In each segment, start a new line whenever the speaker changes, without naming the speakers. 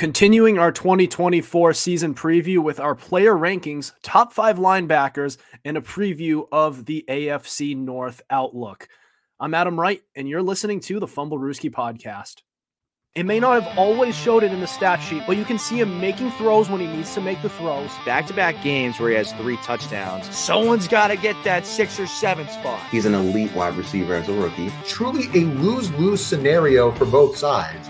Continuing our 2024 season preview with our player rankings, top 5 linebackers, and a preview of the AFC North outlook. I'm Adam Wright, and you're listening to the Fumblerooski podcast. It may not have always showed it in the stat sheet, but you can see him making throws when he needs to make the throws.
Back-to-back games where he has 3 touchdowns. Someone's got to get that 6 or 7 spot.
He's an elite wide receiver as a rookie.
Truly a lose-lose scenario for both sides.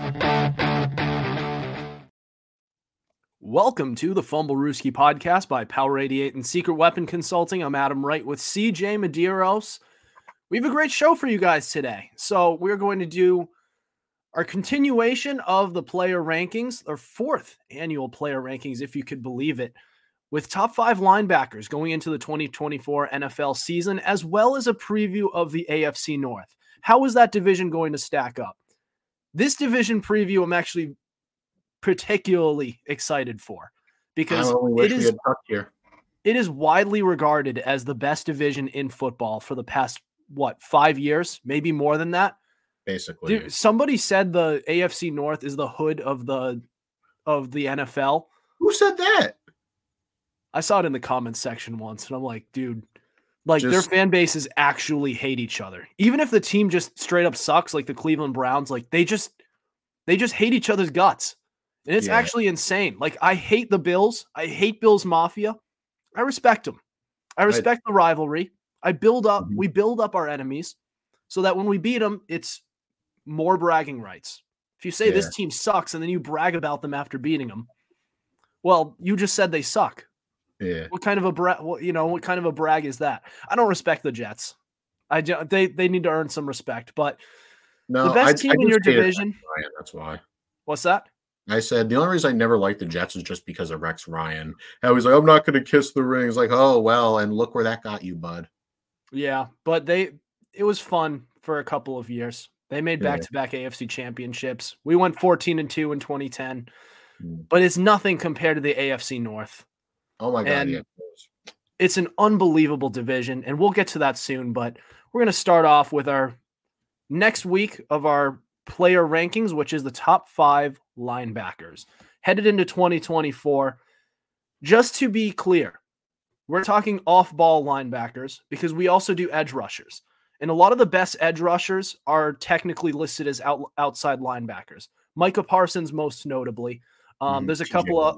Welcome to the Fumblerooski podcast by Power 88 and Secret Weapon Consulting. I'm Adam Wright with CJ Medeiros. We have a great show for you guys today. So we're going to do our continuation of the player rankings, our 4th annual player rankings, if you could believe it, with top 5 linebackers going into the 2024 NFL season, as well as a preview of the AFC North. How is that division going to stack up? This division preview I'm actually particularly excited for because it is widely regarded as the best division in football for the past, 5 years, maybe more than that.
Basically,
dude, somebody said the AFC North is the hood of the NFL.
Who said that?
I saw it in the comments section once, and I'm like, dude, their fan bases actually hate each other. Even if the team just straight up sucks, like the Cleveland Browns, they just hate each other's guts. And it's actually insane. I hate the Bills. I hate Bills Mafia. I respect them. I respect the rivalry. We build up our enemies so that when we beat them, it's more bragging rights. If you say this team sucks and then you brag about them after beating them, well, you just said they suck.
Yeah.
What kind of a brag is that? I don't respect the Jets. They need to earn some respect, but the best team in your division.
Ryan, that's why.
What's that?
I said the only reason I never liked the Jets is just because of Rex Ryan. I was like, I'm not going to kiss the ring. It's like, oh, well, and look where that got you, bud.
Yeah, but it was fun for a couple of years. They made back-to-back AFC championships. We went 14-2 in 2010, but it's nothing compared to the AFC North.
Oh, my God.
And it's an unbelievable division, and we'll get to that soon, but we're going to start off with our next week of our player rankings, which is the top 5 linebackers headed into 2024. Just to be clear, we're talking off-ball linebackers because we also do edge rushers. And a lot of the best edge rushers are technically listed as outside linebackers. Micah Parsons, most notably. There's a couple of,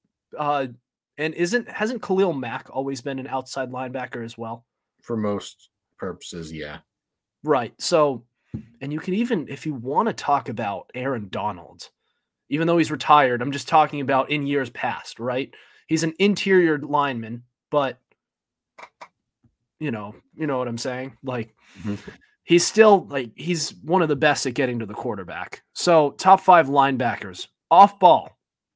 and hasn't Khalil Mack always been an outside linebacker as well?
For most purposes, yeah.
Right. So, and you can even, if you want to talk about Aaron Donald, even though he's retired, I'm just talking about in years past, right? He's an interior lineman, but you know what I'm saying? He's still he's one of the best at getting to the quarterback. So top 5 linebackers off ball.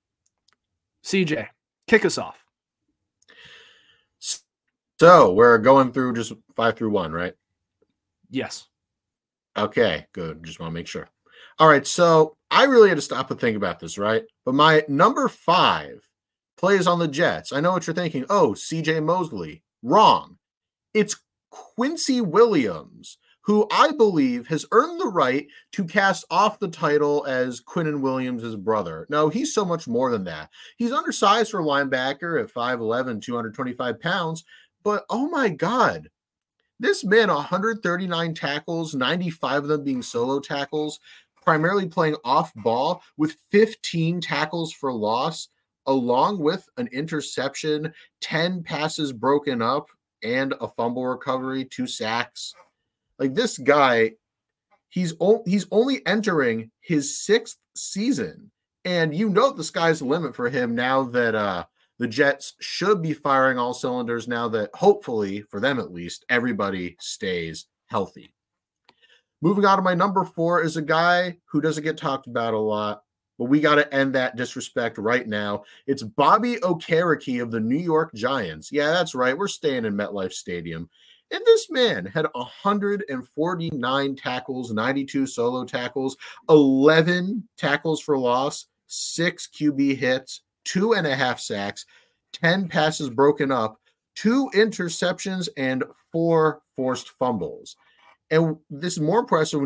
CJ, kick us off.
So we're going through just 5 through 1, right?
Yes.
Okay, good. Just want to make sure. All right, so I really had to stop and think about this, right? But my number 5 plays on the Jets. I know what you're thinking. Oh, CJ Mosley. Wrong. It's Quincy Williams, who I believe has earned the right to cast off the title as Quinnen Williams' brother. No, he's so much more than that. He's undersized for a linebacker at 5'11", 225 pounds, but oh my God. This man, 139 tackles, 95 of them being solo tackles, primarily playing off ball with 15 tackles for loss, along with an interception, 10 passes broken up, and a fumble recovery, 2 sacks. This guy, he's only entering his 6th season. And the sky's the limit for him now that the Jets should be firing all cylinders now that hopefully, for them at least, everybody stays healthy. Moving on to my number 4 is a guy who doesn't get talked about a lot, but we got to end that disrespect right now. It's Bobby Okereke of the New York Giants. Yeah, that's right. We're staying in MetLife Stadium. And this man had 149 tackles, 92 solo tackles, 11 tackles for loss, 6 QB hits, 2.5 sacks, 10 passes broken up, 2 interceptions, and 4 forced fumbles. And this is more impressive when you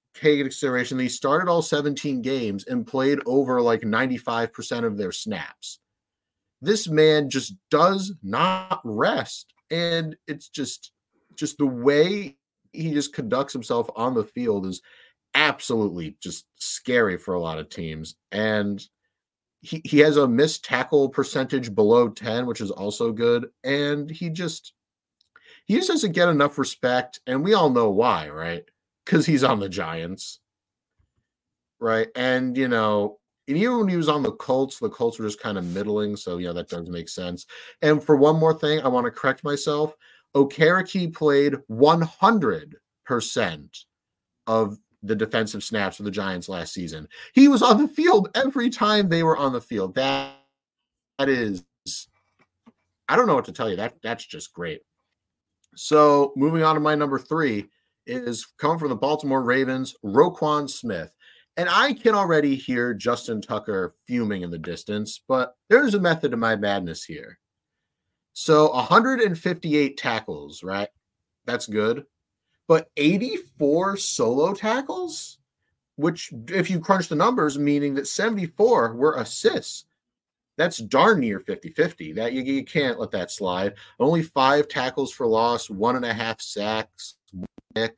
take into consideration that he started all 17 games and played over like 95% of their snaps. This man just does not rest. And it's just the way he just conducts himself on the field is absolutely just scary for a lot of teams. And he has a missed tackle percentage below 10, which is also good. And he just doesn't get enough respect. And we all know why, right? Because he's on the Giants. Right. And, you know, and even when he was on the Colts were just kind of middling. So, you know, that does make sense. And for one more thing, I want to correct myself. Okereke played 100% of the defensive snaps for the Giants last season. He was on the field every time they were on the field. That is, I don't know what to tell you. That's just great. So moving on to my number 3 is coming from the Baltimore Ravens, Roquan Smith. And I can already hear Justin Tucker fuming in the distance, but there's a method to my madness here. So 158 tackles, right? That's good. But 84 solo tackles, which if you crunch the numbers, meaning that 74 were assists. That's darn near 50-50. That you can't let that slide. Only 5 tackles for loss, 1.5 sacks, pick.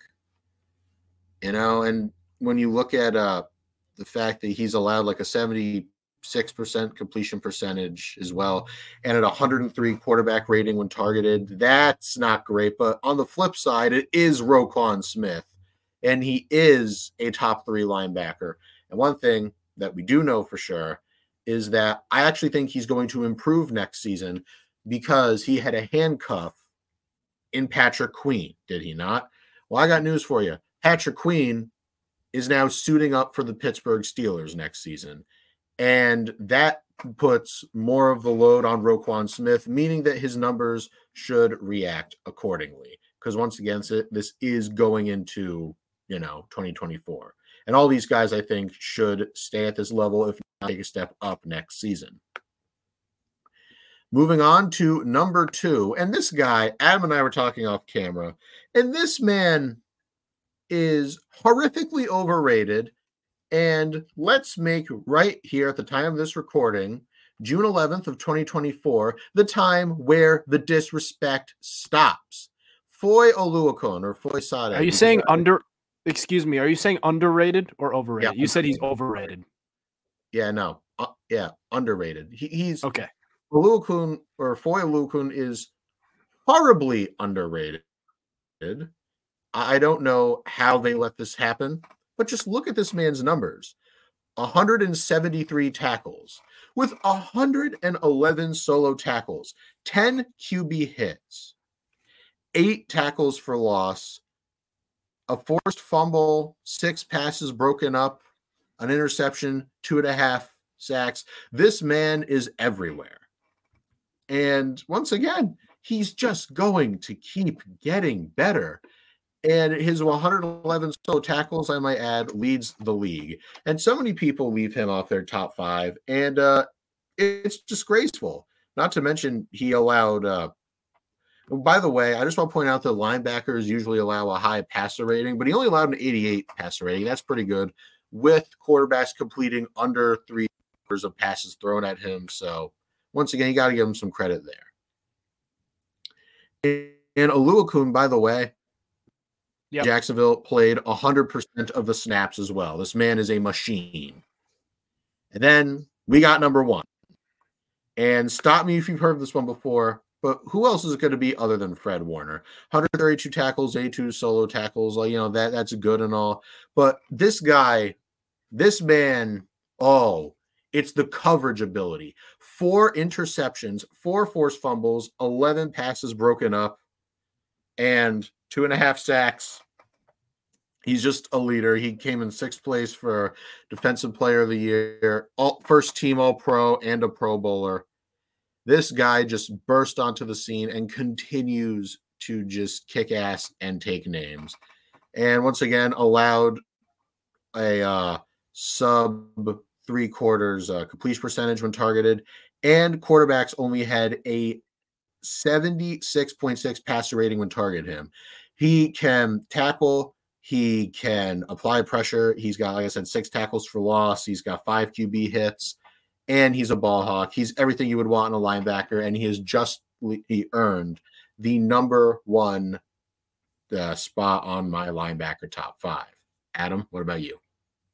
You know, and when you look at the fact that he's allowed like a 76% completion percentage as well, and at 103 quarterback rating when targeted, that's not great. But on the flip side, it is Roquan Smith, and he is a top 3 linebacker. And one thing that we do know for sure is that I actually think he's going to improve next season because he had a handcuff in Patrick Queen, did he not? Well, I got news for you. Patrick Queen is now suiting up for the Pittsburgh Steelers next season. And that puts more of the load on Roquan Smith, meaning that his numbers should react accordingly. Because once again, this is going into, 2024. And all these guys, I think, should stay at this level, if not take a step up next season. Moving on to number 2. And this guy, Adam and I were talking off camera, and this man is horrifically overrated. And let's make right here at the time of this recording, June 11th of 2024, the time where the disrespect stops. Foy Oluokun or Foy Sade.
Are you saying are you saying underrated or overrated? Yeah, you said he's overrated.
Yeah, no. Underrated. He's
okay.
Oluokun or Foy Oluokun is horribly underrated. I don't know how they let this happen, but just look at this man's numbers. 173 tackles with 111 solo tackles, 10 QB hits, 8 tackles for loss, a forced fumble, 6 passes broken up, an interception, 2.5 sacks. This man is everywhere. And once again, he's just going to keep getting better. And his 111 solo tackles, I might add, leads the league. And so many people leave him off their top 5. And it's disgraceful. Not to mention he allowed by the way, I just want to point out that linebackers usually allow a high passer rating, but he only allowed an 88 passer rating. That's pretty good, with quarterbacks completing under 3 quarters of passes thrown at him. So once again, you got to give him some credit there. And Oluokun, by the way, yep. Jacksonville played 100% of the snaps as well. This man is a machine. And then we got number 1. And stop me if you've heard this one before, but who else is it going to be other than Fred Warner? 132 tackles, 82 solo tackles. That's good and all. But this man, it's the coverage ability. 4 interceptions, 4 forced fumbles, 11 passes broken up, and 2.5 sacks. He's just a leader. He came in 6th place for Defensive Player of the Year, first team All-Pro, and a Pro Bowler. This guy just burst onto the scene and continues to just kick ass and take names. And once again, allowed a sub 3/4 completion percentage when targeted. And quarterbacks only had a 76.6 passer rating when targeted him. He can tackle, He can apply pressure. He's got, like I said, 6 tackles for loss. He's got 5 QB hits, and he's a ball hawk. He's everything you would want in a linebacker, and he earned the number 1 spot on my linebacker top 5. Adam, what about you?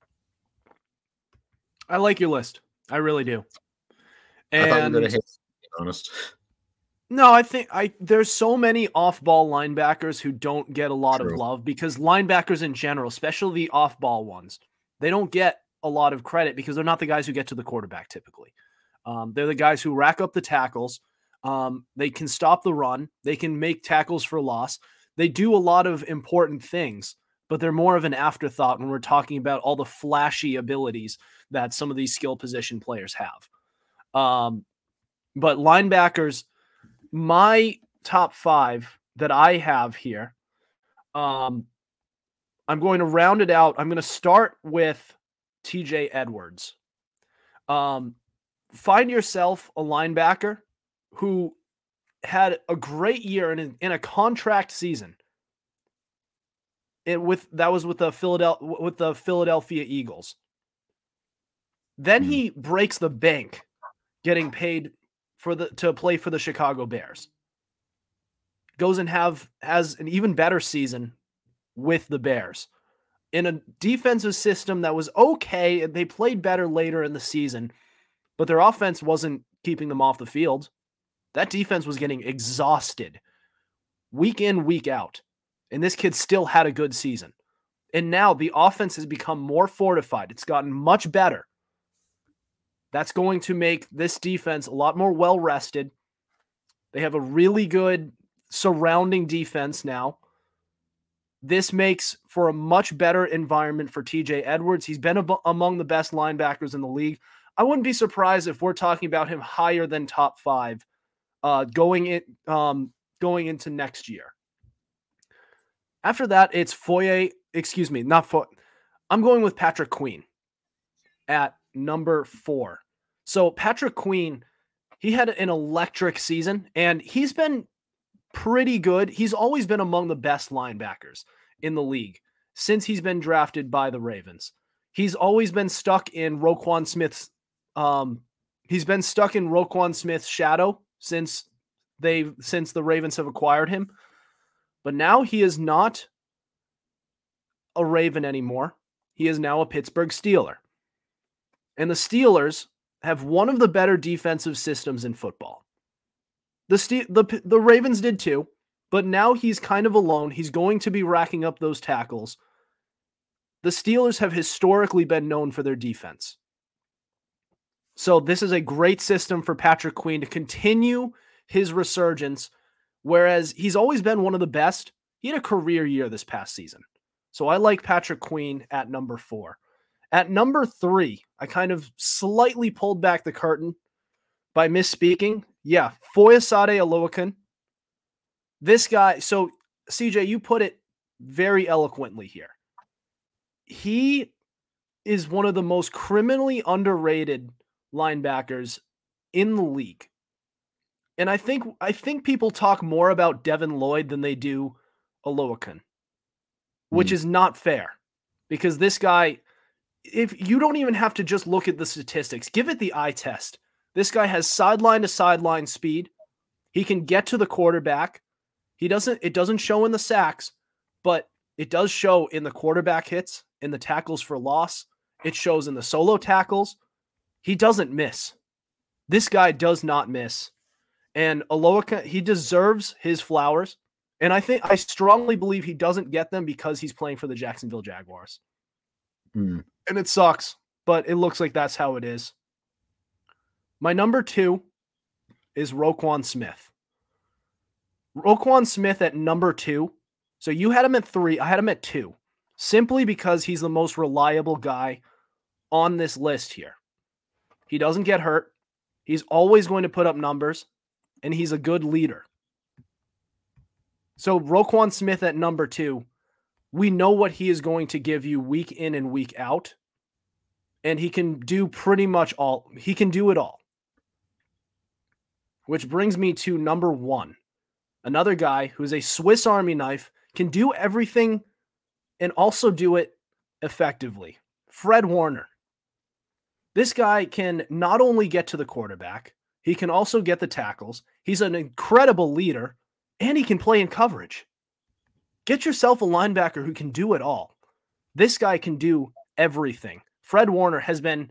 I like your list. I really do.
And I thought you were going to hit, to be honest.
No, I think there's so many off-ball linebackers who don't get a lot of love because linebackers in general, especially the off-ball ones, they don't get a lot of credit because they're not the guys who get to the quarterback typically. They're the guys who rack up the tackles. They can stop the run. They can make tackles for loss. They do a lot of important things, but they're more of an afterthought when we're talking about all the flashy abilities that some of these skill position players have. But linebackers, my top 5 that I have here, I'm going to round it out. I'm going to start with TJ Edwards. Find yourself a linebacker who had a great year in a contract season. That was with the Philadelphia Eagles. Then he breaks the bank getting paid to play for the Chicago Bears. Goes and has an even better season with the Bears in a defensive system that was okay. They played better later in the season, but their offense wasn't keeping them off the field. That defense was getting exhausted week in, week out. And this kid still had a good season. And now the offense has become more fortified. It's gotten much better. That's going to make this defense a lot more well-rested. They have a really good surrounding defense now. This makes for a much better environment for TJ Edwards. He's been among the best linebackers in the league. I wouldn't be surprised if we're talking about him higher than top 5 going into next year. After that, it's I'm going with Patrick Queen at number 4. So Patrick Queen, he had an electric season, and he's been pretty good. He's always been among the best linebackers in the league since he's been drafted by the Ravens. He's always been stuck in Roquan Smith's shadow since the Ravens have acquired him. But now he is not a Raven anymore. He is now a Pittsburgh Steeler. And the Steelers have one of the better defensive systems in football. The Ravens did too, but now he's kind of alone. He's going to be racking up those tackles. The Steelers have historically been known for their defense. So this is a great system for Patrick Queen to continue his resurgence, whereas he's always been one of the best. He had a career year this past season. So I like Patrick Queen at number 4. At number 3, I kind of slightly pulled back the curtain by misspeaking. Yeah, Foyesade Oluokun. This guy, so CJ, you put it very eloquently here. He is one of the most criminally underrated linebackers in the league. And I think people talk more about Devin Lloyd than they do Oluokun, which is not fair because this guy, if you don't even have to just look at the statistics, give it the eye test. This guy has sideline to sideline speed. He can get to the quarterback. It doesn't show in the sacks, but it does show in the quarterback hits, in the tackles for loss. It shows in the solo tackles. He doesn't miss. This guy does not miss. And Oluokun, he deserves his flowers. And I strongly believe he doesn't get them because he's playing for the Jacksonville Jaguars. And it sucks, but it looks like that's how it is. My number 2 is Roquan Smith. Roquan Smith at number 2. So you had him at 3. I had him at 2. Simply because he's the most reliable guy on this list here. He doesn't get hurt. He's always going to put up numbers. And he's a good leader. So Roquan Smith at number 2, we know what he is going to give you week in and week out. And he can do pretty much all. He can do it all. Which brings me to number 1. Another guy who's a Swiss Army knife, can do everything and also do it effectively. Fred Warner. This guy can not only get to the quarterback, he can also get the tackles. He's an incredible leader, and he can play in coverage. Get yourself a linebacker who can do it all. This guy can do everything. Fred Warner has been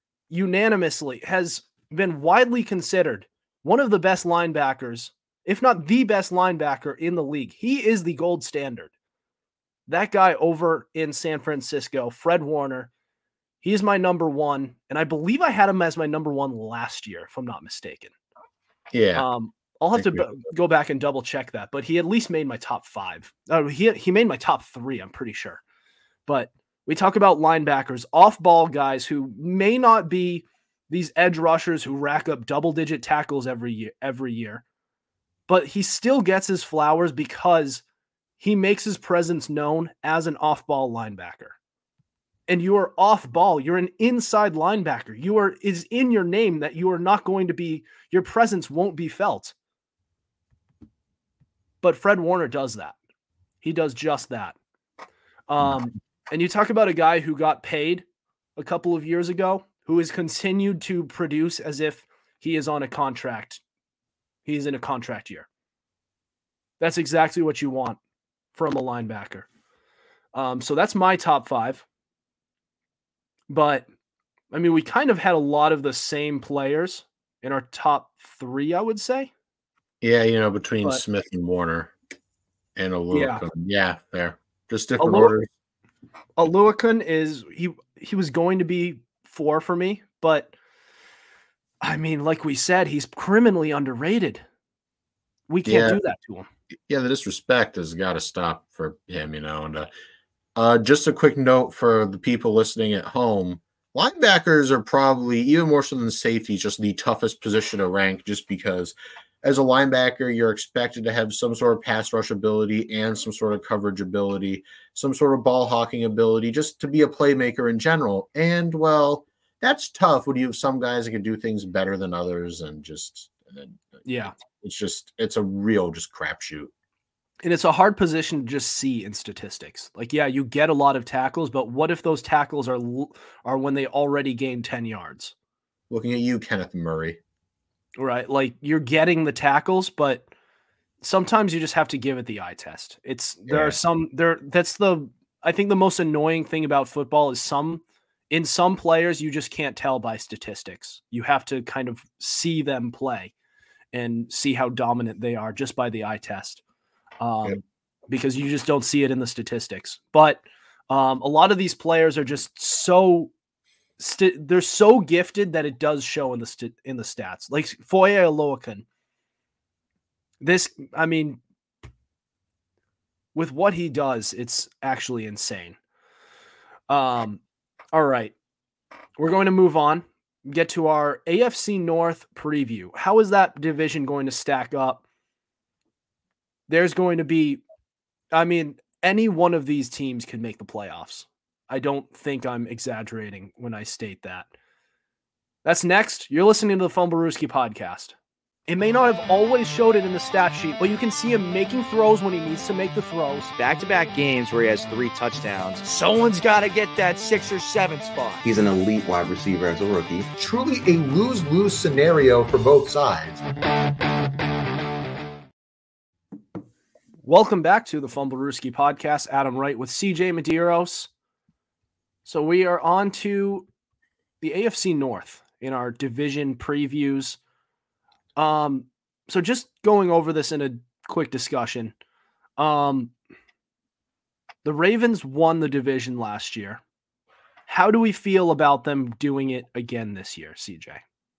widely considered one of the best linebackers, if not the best linebacker in the league. He is the gold standard. That guy over in San Francisco, Fred Warner, he's my number one, and I believe I had him as my number one last year, if I'm not mistaken.
Yeah.
I'll have to go back and double check that, but he at least made my top 5. He made my top 3, I'm pretty sure. But we talk about linebackers, off-ball guys who may not be these edge rushers who rack up double-digit tackles every year, but he still gets his flowers because he makes his presence known as an off-ball linebacker. And you are off-ball. You're an inside linebacker. Is in your name that you are not going to be, your presence won't be felt. But Fred Warner does that. He does just that. And you talk about a guy who got paid a couple of years ago, who has continued to produce as if he is on a contract. He's in a contract year. That's exactly what you want from a linebacker. So that's my top 5. But, I mean, we kind of had a lot of the same players in our top 3, I would say.
Yeah, between Smith and Warner and Oluokun. Yeah, there. Just different orders.
Oluokun is he was going to be 4 for me, but I mean, like we said, he's criminally underrated. We can't do that to him.
Yeah, the disrespect has got to stop for him, And just a quick note for the people listening at home: linebackers are probably, even more so than safety, just the toughest position to rank, just because as a linebacker, you're expected to have some sort of pass rush ability and some sort of coverage ability, some sort of ball hawking ability, just to be a playmaker in general. And, well, that's tough when you have some guys that can do things better than others, it's a real just crapshoot.
And it's a hard position to just see in statistics. Like, yeah, you get a lot of tackles, but what if those tackles are when they already gained 10 yards?
Looking at you, Kenneth Murray.
Right. Like, you're getting the tackles, but sometimes you just have to give it the eye test. I think the most annoying thing about football is in some players, you just can't tell by statistics. You have to kind of see them play and see how dominant they are just by the eye test. Because you just don't see it in the statistics. But a lot of these players are just they're so gifted that it does show in the stats. Like Foye Oluokun. With what he does, it's actually insane. All right. We're going to move on, get to our AFC North preview. How is that division going to stack up? There's going to be, any one of these teams can make the playoffs. I don't think I'm exaggerating when I state that. That's next. You're listening to the Fumblerooski podcast. It may not have always showed it in the stat sheet, but you can see him making throws when he needs to make the throws.
Back-to-back games where he has 3 touchdowns. Someone's got to get that 6 or 7 spot.
He's an elite wide receiver as a rookie.
Truly a lose-lose scenario for both sides.
Welcome back to the Fumblerooski podcast. Adam Wright with CJ Medeiros. So we are on to the AFC North in our division previews. So just going over this in a quick discussion. The Ravens won the division last year. How do we feel about them doing it again this year, CJ?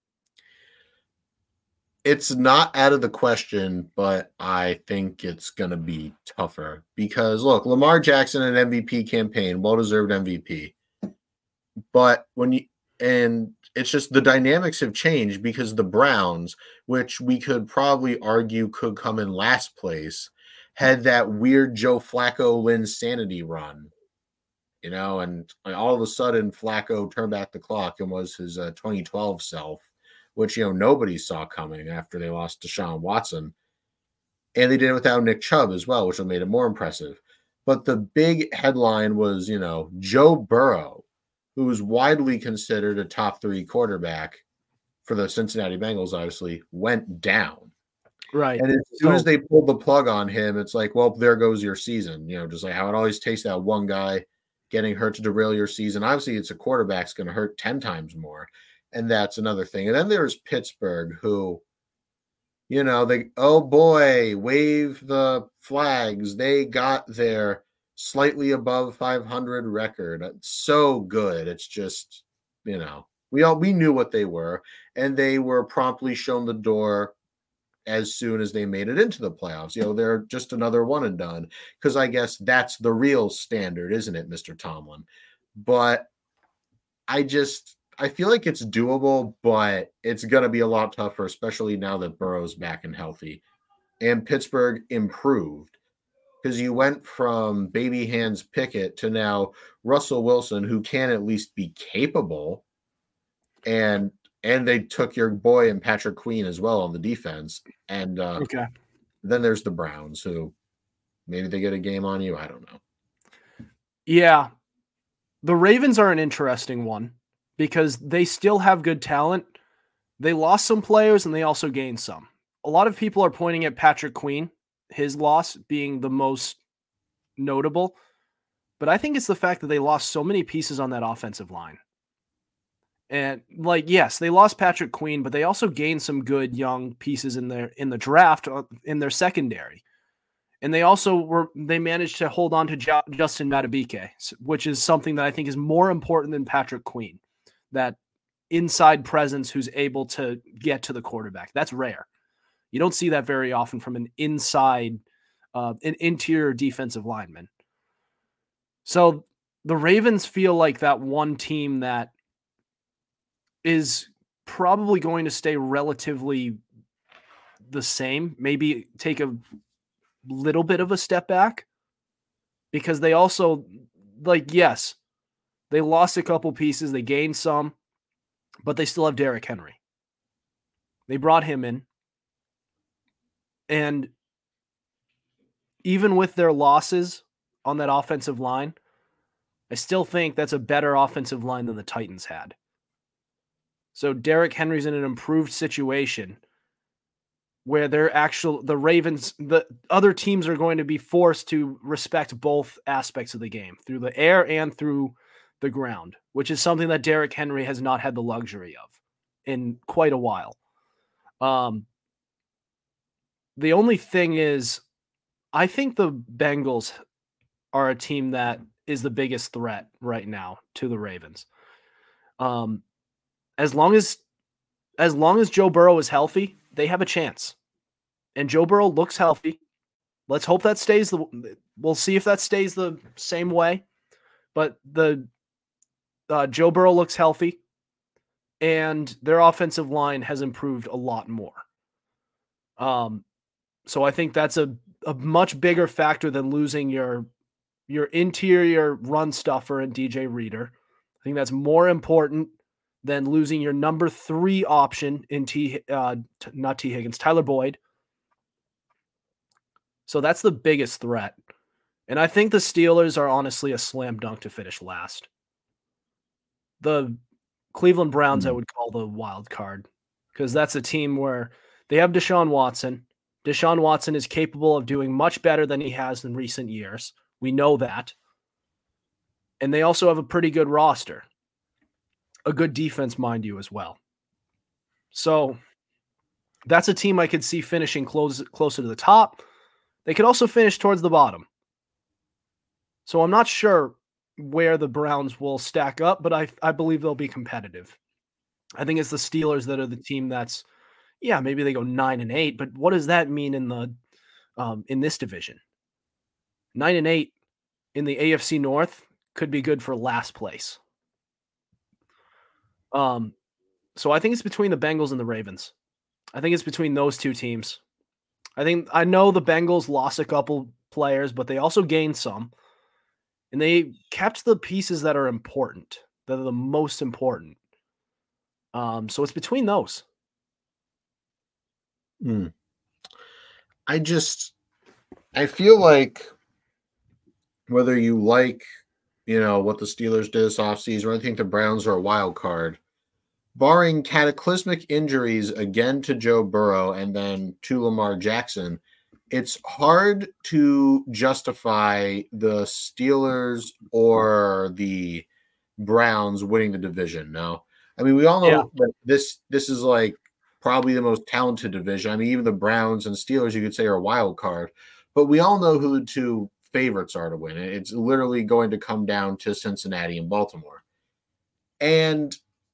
It's not out of the question, but I think it's going to be tougher because, look, Lamar Jackson, an MVP campaign, well-deserved MVP. But it's just the dynamics have changed because the Browns, which we could probably argue could come in last place, had that weird Joe Flacco Linsanity run, and all of a sudden Flacco turned back the clock and was his 2012 self, which, nobody saw coming after they lost to Deshaun Watson. And they did it without Nick Chubb as well, which made it more impressive. But the big headline was, Joe Burrow, who was widely considered a top 3 quarterback for the Cincinnati Bengals, obviously, went down.
Right.
And as soon as they pulled the plug on him, it's like, well, there goes your season. Just like how it always takes that one guy getting hurt to derail your season. Obviously, it's a quarterback's going to hurt 10 times more. And that's another thing. And then there's Pittsburgh, who, oh boy, wave the flags. They got their slightly above 500 record. It's so good. It's just, we knew what they were, and they were promptly shown the door as soon as they made it into the playoffs. They're just another one and done, because I guess that's the real standard, isn't it, Mr. Tomlin? But I feel like it's doable, but it's going to be a lot tougher, especially now that Burrow's back and healthy. And Pittsburgh improved, because you went from baby hands Pickett to now Russell Wilson, who can at least be capable. And they took your boy and Patrick Queen as well on the defense. And then there's the Browns, who maybe they get a game on you. I don't know.
Yeah. The Ravens are an interesting one, because they still have good talent. They lost some players and they also gained some. A lot of people are pointing at Patrick Queen, his loss being the most notable. But I think it's the fact that they lost so many pieces on that offensive line. And yes, they lost Patrick Queen, but they also gained some good young pieces in the draft in their secondary. And they managed to hold on to Justin Madubuike, which is something that I think is more important than Patrick Queen. That inside presence who's able to get to the quarterback. That's rare. You don't see that very often from an interior defensive lineman. So the Ravens feel like that one team that is probably going to stay relatively the same, maybe take a little bit of a step back, because they also, yes, they lost a couple pieces, they gained some, but they still have Derrick Henry. They brought him in. And even with their losses on that offensive line, I still think that's a better offensive line than the Titans had. So Derrick Henry's in an improved situation where the Ravens, the other teams are going to be forced to respect both aspects of the game, through the air and through the ground, which is something that Derrick Henry has not had the luxury of in quite a while. The only thing is, I think the Bengals are a team that is the biggest threat right now to the Ravens. As long as Joe Burrow is healthy, they have a chance. And Joe Burrow looks healthy. Let's hope that stays. We'll see if that stays the same way. But Joe Burrow looks healthy, and their offensive line has improved a lot more. So I think that's a much bigger factor than losing your interior run stuffer and DJ Reader. I think that's more important than losing your number 3 option in not T. Higgins, Tyler Boyd. So that's the biggest threat. And I think the Steelers are honestly a slam dunk to finish last. The Cleveland Browns, I would call the wild card, because that's a team where they have Deshaun Watson. Deshaun Watson is capable of doing much better than he has in recent years. We know that. And they also have a pretty good roster. A good defense, mind you, as well. So that's a team I could see finishing closer to the top. They could also finish towards the bottom. So I'm not sure where the Browns will stack up, but I believe they'll be competitive. I think it's the Steelers that are the team that's, maybe they go 9-8, but what does that mean in this division? 9-8 in the AFC North could be good for last place. So I think it's between the Bengals and the Ravens. I think it's between those two teams. I know the Bengals lost a couple players, but they also gained some. And they kept the pieces that are important, that are the most important. So it's between those.
I feel like whether you like, what the Steelers did this offseason, or I think the Browns are a wild card, barring cataclysmic injuries again to Joe Burrow and then to Lamar Jackson, it's hard to justify the Steelers or the Browns winning the division. No, I mean, we all know that this is like probably the most talented division. I mean, even the Browns and Steelers, you could say, are a wild card, but we all know who the two favorites are to win. It's literally going to come down to Cincinnati and Baltimore. And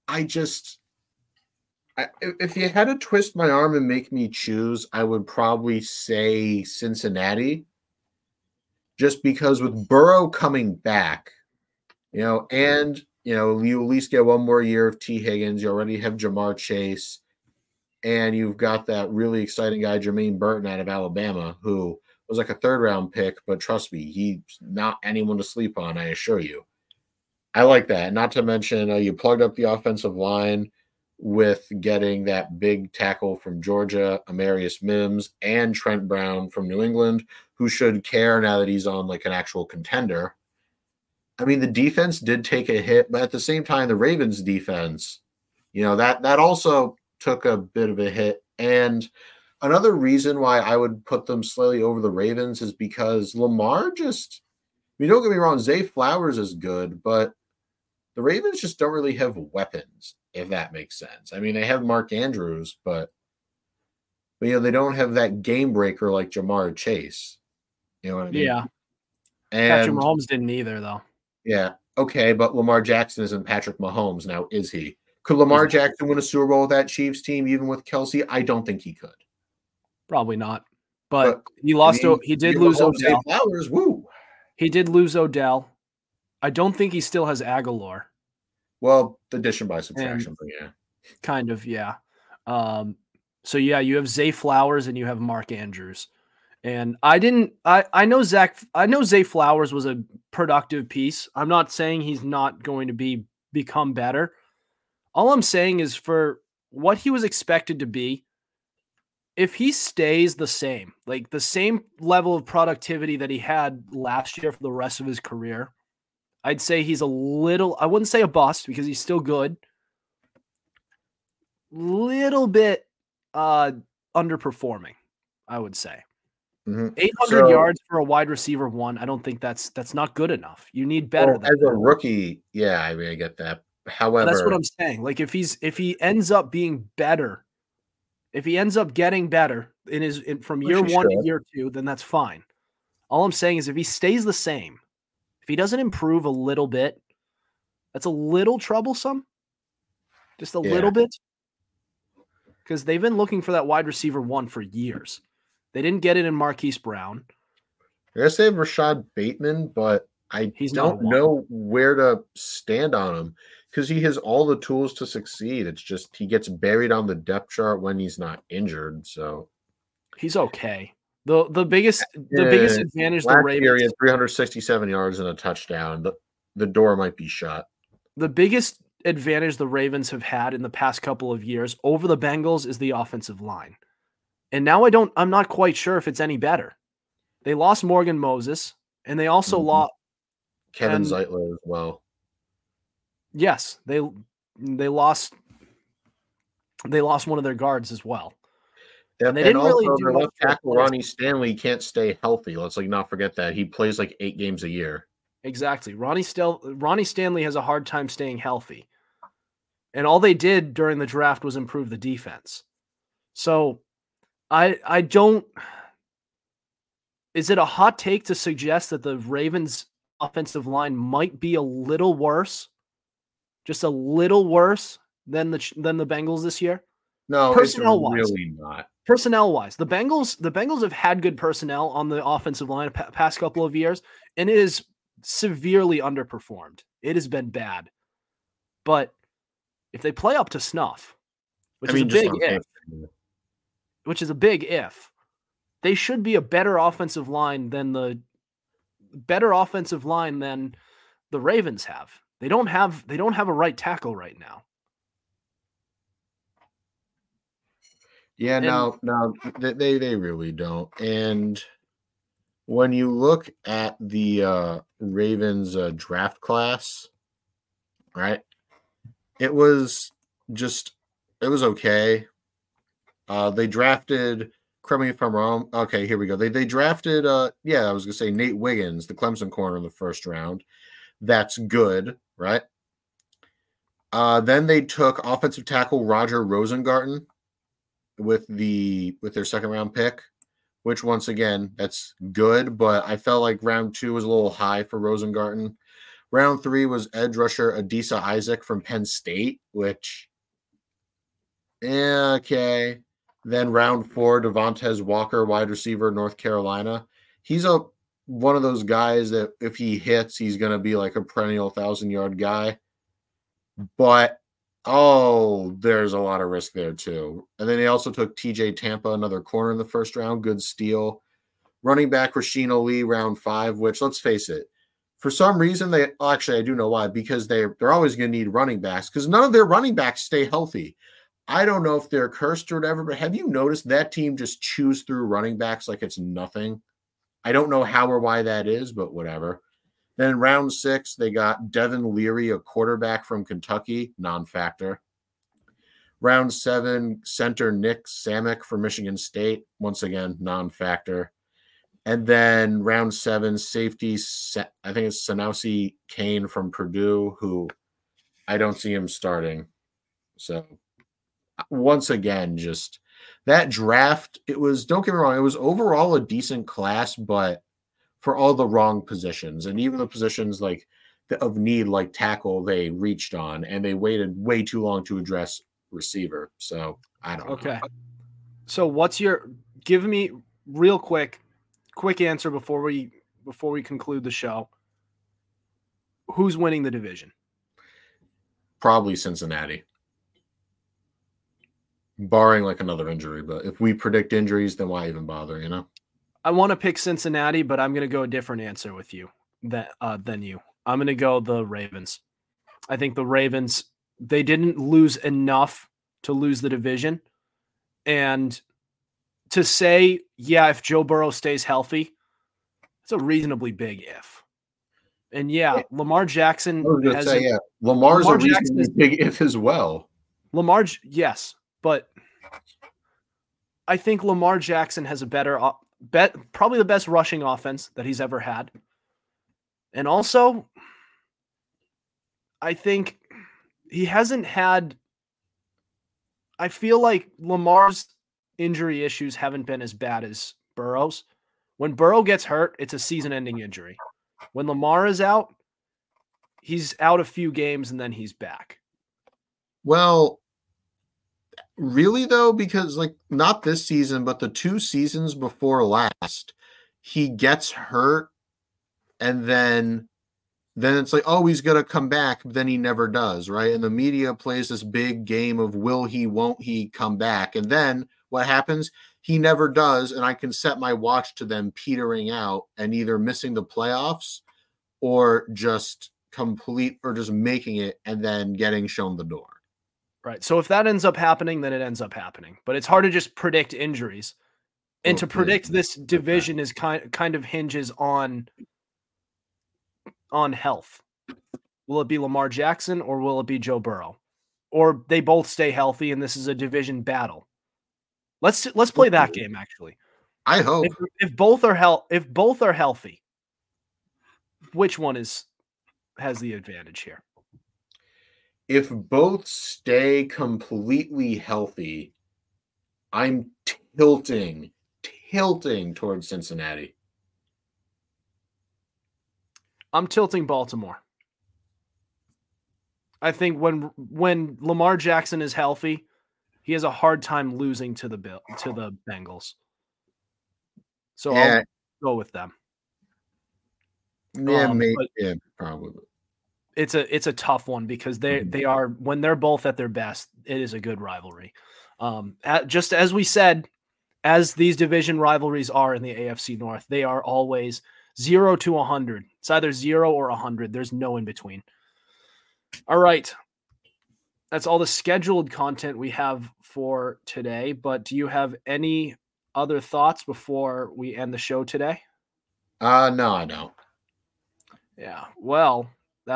if you had to twist my arm and make me choose, I would probably say Cincinnati, just because with Burrow coming back, and you at least get one more year of T. Higgins. You already have Jamar Chase, and you've got that really exciting guy, Jermaine Burton, out of Alabama, who was like a third-round pick, but trust me, he's not anyone to sleep on, I assure you. I like that. Not to mention, you plugged up the offensive line with getting that big tackle from Georgia, Amarius Mims, and Trent Brown from New England, who should care now that he's on like an actual contender. I mean, the defense did take a hit, but at the same time, the Ravens defense, that also took a bit of a hit. And another reason why I would put them slightly over the Ravens is because Lamar don't get me wrong, Zay Flowers is good, but the Ravens just don't really have weapons, if that makes sense. I mean, they have Mark Andrews, but they don't have that game breaker like Jamar Chase. You know what I mean?
Yeah.
And
Patrick Mahomes didn't either, though.
Yeah. Okay, but Lamar Jackson isn't Patrick Mahomes now, is he? Could Lamar Jackson win a Super Bowl with that Chiefs team, even with Kelsey? I don't think he could.
Probably not. But he lost. He did lose Odell.
Flowers, woo.
He did lose Odell. I don't think he still has Aguilar.
Well, addition by subtraction, but yeah.
Kind of, yeah. So yeah, you have Zay Flowers and you have Mark Andrews. And I know Zay Flowers was a productive piece. I'm not saying he's not going to become better. All I'm saying is for what he was expected to be, if he stays the same, like the same level of productivity that he had last year for the rest of his career, I'd say he's I wouldn't say a bust because he's still good. Little bit underperforming, I would say.
Mm-hmm.
800 yards for a wide receiver one. I don't think that's not good enough. You need better.
As a rookie, yeah, I mean, I get that. However,
that's what I'm saying. Like if he ends up being better, if he ends up getting better from year one to year two, then that's fine. All I'm saying is if he stays the same, if he doesn't improve a little bit, that's a little troublesome. Just a little bit. Because they've been looking for that wide receiver one for years. They didn't get it in Marquise Brown.
I guess they have Rashad Bateman, but I don't know where to stand on him because he has all the tools to succeed. It's just he gets buried on the depth chart when he's not injured. So
he's okay. The biggest advantage the Ravens
year, he had 367 yards and a touchdown. The door might be shut.
The biggest advantage the Ravens have had in the past couple of years over the Bengals is the offensive line. And now I'm not quite sure if it's any better. They lost Morgan Moses and they also lost
Kevin Zeitler as well.
Yes, they lost one of their guards as well.
And they didn't really do much. Tackle Ronnie Stanley can't stay healthy. Let's not forget that. He plays like 8 games a year. Exactly.
Ronnie Stanley has a hard time staying healthy. And all they did during the draft was improve the defense. So I don't. Is it a hot take to suggest that the Ravens offensive line might be a little worse? Just a little worse than the Bengals this year?
No, personnel-wise, it's really not.
Personnel-wise, the Bengals have had good personnel on the offensive line past couple of years, and it is severely underperformed. It has been bad. But if they play up to snuff, which is a big if, they should be a better offensive line than the Ravens have. They don't have a right tackle right now.
Yeah, no, they really don't. And when you look at the Ravens draft class, right? It was okay. They drafted, correct me if I'm wrong. Okay, here we go. They drafted I was gonna say Nate Wiggins, the Clemson corner in the first round. That's good, right? Then they took offensive tackle Roger Rosengarten with their second round pick, which once again, that's good, but I felt like round 2 was a little high for Rosengarten. Round 3 was edge rusher Adisa Isaac from Penn State, which okay. Then round 4, Devontae Walker, wide receiver, North Carolina. He's one of those guys that if he hits, he's going to be like a perennial 1,000-yard guy. But, there's a lot of risk there too. And then they also took TJ Tampa, another corner in the first round. Good steal. Running back Rasheen Ali, round 5, which, let's face it, for some reason, I do know why. Because they're always going to need running backs because none of their running backs stay healthy. I don't know if they're cursed or whatever, but have you noticed that team just chews through running backs like it's nothing? I don't know how or why that is, but whatever. Then round 6, they got Devin Leary, a quarterback from Kentucky, non-factor. Round 7, center Nick Samick from Michigan State, once again, non-factor. And then round 7, safety, I think it's Sanausi Kane from Purdue, who I don't see him starting. So once again, just that draft, don't get me wrong, it was overall a decent class, but for all the wrong positions. And even the positions like of need, like tackle, they reached on, and they waited way too long to address receiver. So I don't know.
Okay. So give me real quick answer before we conclude the show. Who's winning the division?
Probably Cincinnati. Barring like another injury, but if we predict injuries, then why even bother, you know?
I want to pick Cincinnati, but I'm going to go a different answer with you than you. I'm going to go the Ravens. I think the Ravens, they didn't lose enough to lose the division. And to say, if Joe Burrow stays healthy, it's a reasonably big if. And Lamar Jackson
Lamar's a reasonably big if as well.
Yes, but I think Lamar Jackson has a better probably the best rushing offense that he's ever had. And also, I think he hasn't had – I feel like Lamar's injury issues haven't been as bad as Burrow's. When Burrow gets hurt, it's a season-ending injury. When Lamar is out, he's out a few games and then he's back.
Well, really though, because like not this season, but the 2 seasons before last, he gets hurt and then it's like, he's going to come back, but then he never does, right? And the media plays this big game of will he, won't he come back? And then what happens? He never does, and I can set my watch to them petering out and either missing the playoffs or just making it and then getting shown the door.
Right. So if that ends up happening, then it ends up happening. But it's hard to just predict injuries. And to predict this division is kind of hinges on health. Will it be Lamar Jackson or will it be Joe Burrow? Or they both stay healthy and this is a division battle. Let's play that game actually.
I hope.
If both are healthy, which one has the advantage here?
If both stay completely healthy, I'm tilting towards Cincinnati.
I'm tilting Baltimore. I think when Lamar Jackson is healthy, he has a hard time losing to the Bengals. So I'll go with them.
Yeah, probably.
It's a tough one because they are, when they're both at their best, it is a good rivalry. Just as we said, as these division rivalries are in the AFC North, they are always 0 to 100. It's either 0 or 100. There's no in between. All right. That's all the scheduled content we have for today. But do you have any other thoughts before we end the show today?
No, I don't.
Yeah. Well,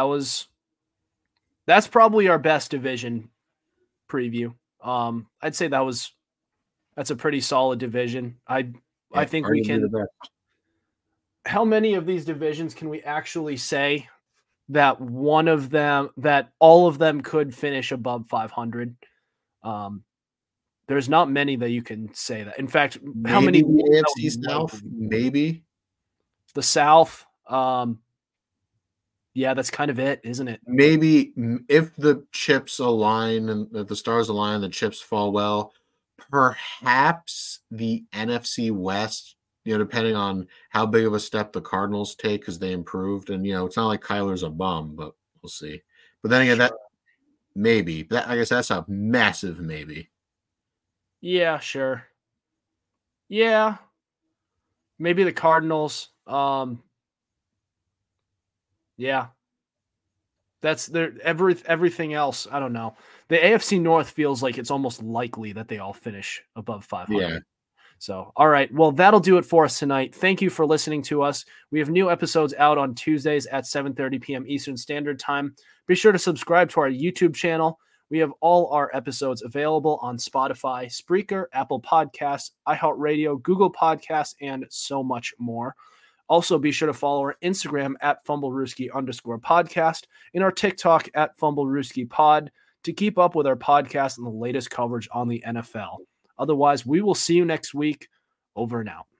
that's probably our best division preview. I'd say that's a pretty solid division. I think we
Arguably the
can.
best.
How many of these divisions can we actually say that all of them could finish above 500? There's not many that you can say that. In fact, how many?
Maybe the
that
AFC
would
South?
likely-
Maybe.
The South. Yeah, that's kind of it, isn't it?
Maybe if the chips align and if the stars align, the chips fall well. Perhaps the NFC West, depending on how big of a step the Cardinals take because they improved. And, it's not like Kyler's a bum, but we'll see. But then again, that maybe. I guess that's a massive maybe.
Yeah, sure. Yeah. Maybe the Cardinals. Yeah. That's their everything else. I don't know. The AFC North feels like it's almost likely that they all finish above 500.
Yeah.
So, all right. Well, that'll do it for us tonight. Thank you for listening to us. We have new episodes out on Tuesdays at 7:30 p.m. Eastern Standard Time. Be sure to subscribe to our YouTube channel. We have all our episodes available on Spotify, Spreaker, Apple Podcasts, iHeartRadio, Google Podcasts, and so much more. Also, be sure to follow our Instagram at FumbleRooski_podcast and our TikTok at FumbleRooskiPod to keep up with our podcast and the latest coverage on the NFL. Otherwise, we will see you next week. Over and out.